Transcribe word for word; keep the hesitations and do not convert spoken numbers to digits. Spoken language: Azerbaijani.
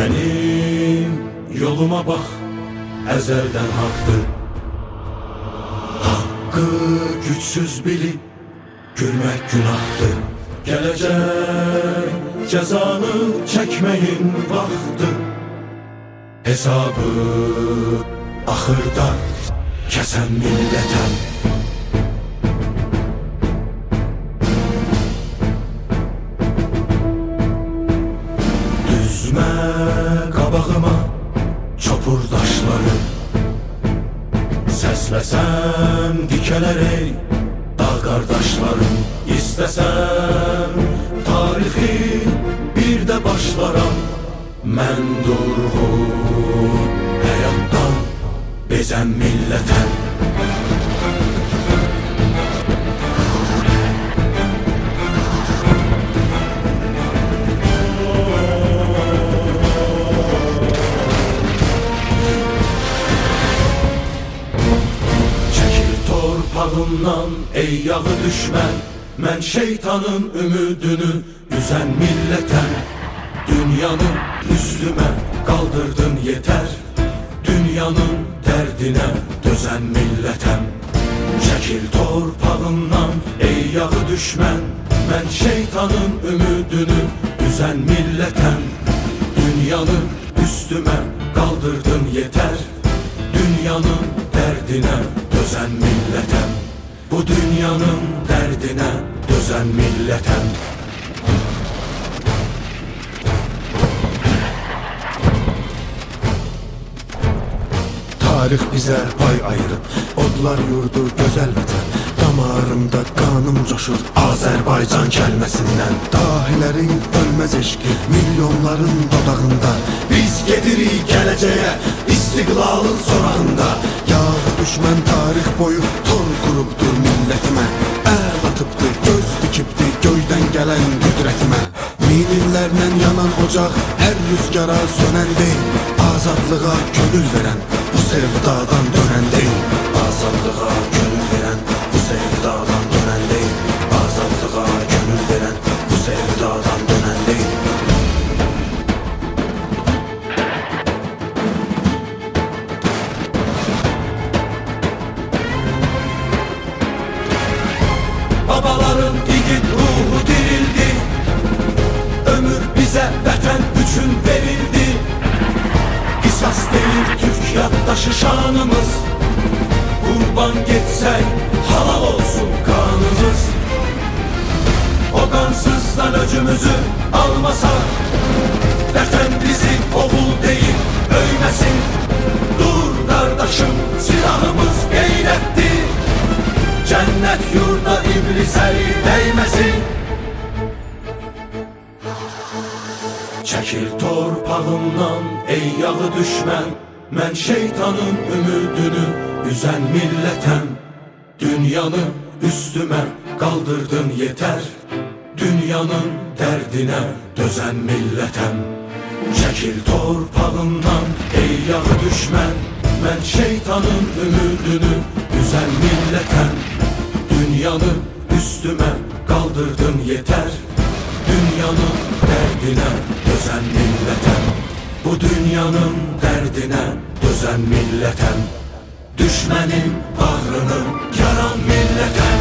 Benim yoluma bak, ezelden haktır. Hakkı güçsüz bilip gülmek günahtır. Gelecek cezanı çekmeyin vaxtı. Hesabı ahırda kesen milleten. Düzme qabağıma çopur daşları. Səsləsəm dikələr ey dağ qardaşlarım. İstəsəm tarixi bir də başlaram. Mən durğun həyatdan bezən millətəm. Çəkil torpağımdan ey yağı düşmən. Mən şeytanın ümidini üzən millətəm. Dünyanı üstüme kaldırdın yeter. Dünyanın derdine dözen milletem. Çekil torpağımdan ey yağı düşmən. Ben şeytanın ümidini üzen milletem. Dünyanı üstüme kaldırdın yeter. Dünyanın derdine dözen milletem. Bu dünyanın derdine dözen milletem. Tarix bizə pay ayırıb, odlar yurdu gözəl vətən. Damarımda qanım coşur Azərbaycan kəlməsindən. Dahilərin ölməz eşqi milyonların dodağında. Biz gedirik gələcəyə istiqlalın sorağında. Yağı düşmən tarix boyu tor qurubdur millətimə. Əl atıbdır, göz dikibdir göydən gələn qüdrətimə. Min illərlə yanan ocaq hər rüzgara sönən deyil. Azadlığa gönül verən bu sevdadan dönən deyil. Azadlığa gönül verən bu sevdadan dönən deyil. Azadlığa gönül verən bu sevdadan dönən deyil. Babaların igid ruhu dirildi. Ömür bize vətən üçün verildi. Qisas deyil Türk yaddaşı şanımız. Qurban getsək halal olsun kanımız. O qansızdan öcümüzü almasaq, vətən bizi oğul deyil öyməsin. Dur qardaşım, silahımız qeyrətdir. Cənnət yurda iblis əli dəyməsin. Çəkil torpağımdan ey yağı düşmən. Mən şeytanın ümidini üzən millətəm. Dünyanı üstüme kaldırdın yeter. Dünyanın derdine dözen millətəm. Çəkil torpağımdan ey yağı düşmən. Mən şeytanın ümidini üzən millətəm. Dünyanı üstüme kaldırdın yeter. Dünyanın derdine dözen millətəm. Bu dünyanın derdine dözen millətəm. Düşmənin bağrını yaran millətəm.